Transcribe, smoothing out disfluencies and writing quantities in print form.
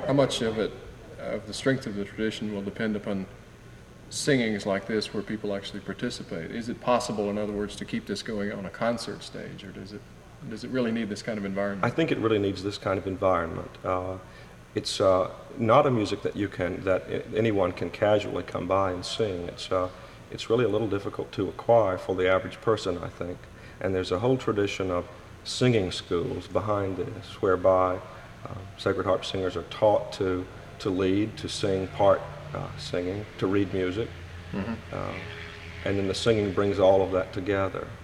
how much of the strength of the tradition will depend upon singings like this where people actually participate? Is it possible, in other words, to keep this going on a concert stage, or does it really need this kind of environment? I think it really needs this kind of environment. It's not a music that anyone can casually come by and sing. It's really a little difficult to acquire for the average person, I think. And there's a whole tradition of singing schools behind this, whereby Sacred Harp singers are taught to lead, to sing part singing, to read music, and then the singing brings all of that together.